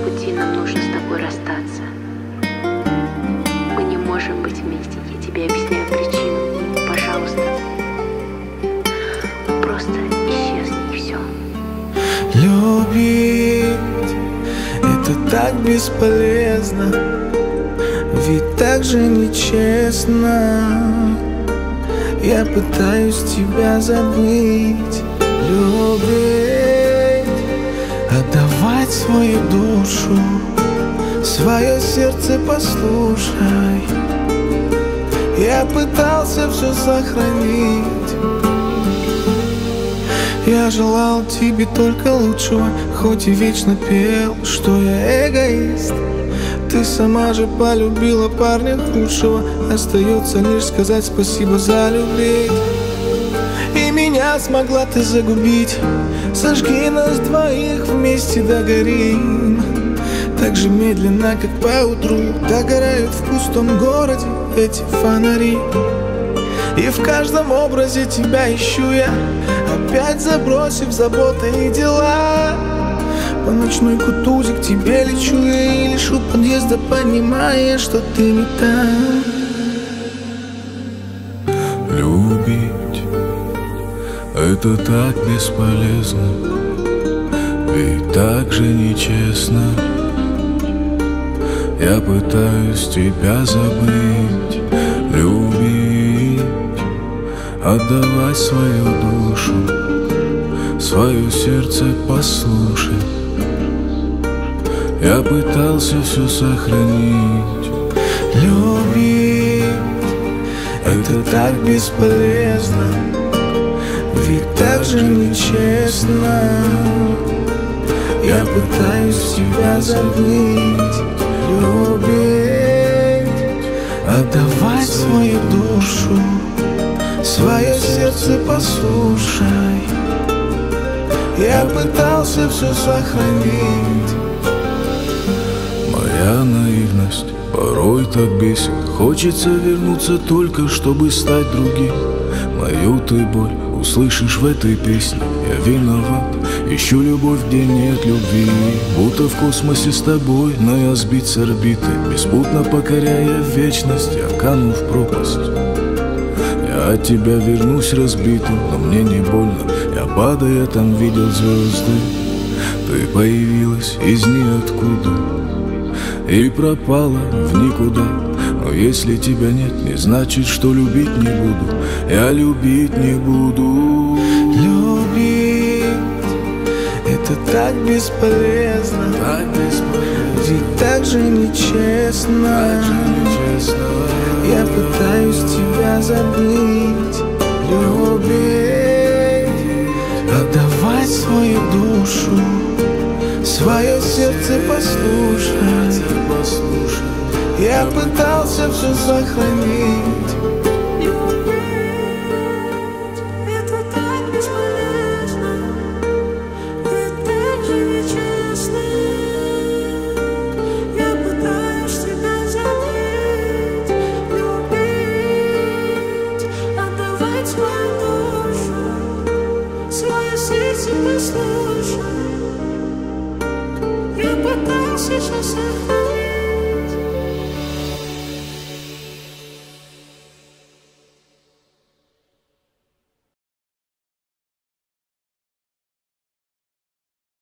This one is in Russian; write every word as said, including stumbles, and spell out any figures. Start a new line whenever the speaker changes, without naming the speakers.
пути нам нужно с тобой расстаться. Мы не можем быть вместе, я тебе объясняю причину. Пожалуйста, просто исчезни и все.
Любить — это так бесполезно, ведь так же нечестно. Я пытаюсь тебя забыть, любить, отдавать свою душу, свое сердце послушай. Я пытался все сохранить. Я желал тебе только лучшего, хоть и вечно пел, что я эгоист. Ты сама же полюбила парня худшего. Остается лишь сказать спасибо за любить. И меня смогла ты загубить. Сожги нас двоих, вместе догорим. Так же медленно, как поутру догорают в пустом городе эти фонари. И в каждом образе тебя ищу я, опять забросив заботы и дела. По ночной кутузе к тебе лечу я, и лишь у подъезда понимая, что ты не там.
Любить — это так бесполезно, ведь так же нечестно. Я пытаюсь тебя забыть, любить, отдавать свою душу, свое сердце послушай. Я пытался все сохранить.
Любить — это так бесполезно, ведь так же нечестно. Я пытаюсь тебя забыть, любить, отдавать свою душу, свое сердце послушай. Я пытался все сохранить.
Моя наивность порой так бесит. Хочется вернуться только, чтобы стать другим. Мою ты боль услышишь в этой песне. Я виноват, ищу любовь, где нет любви. Будто в космосе с тобой, но я сбит с орбиты. Беспутно покоряя вечность, я кану в пропасть. Я от тебя вернусь разбитым, но мне не больно. Я падая там видел звезды. Ты появилась из ниоткуда и пропала в никуда. Но если тебя нет, не значит, что любить не буду. Я любить не буду.
Любить — это так бесполезно,
Так бесполезно,
ведь так же нечестно.
так же нечестно.
Я пытаюсь тебя забыть, любить, отдавать свою душу, свое сердце послушай. Я пытался все сохранить.
Это так бесполезно, ведь так же нечестно. Я пытаюсь тебя забыть, любить, отдавать свою душу, свое сердце послушай. Я пытался все сохранить.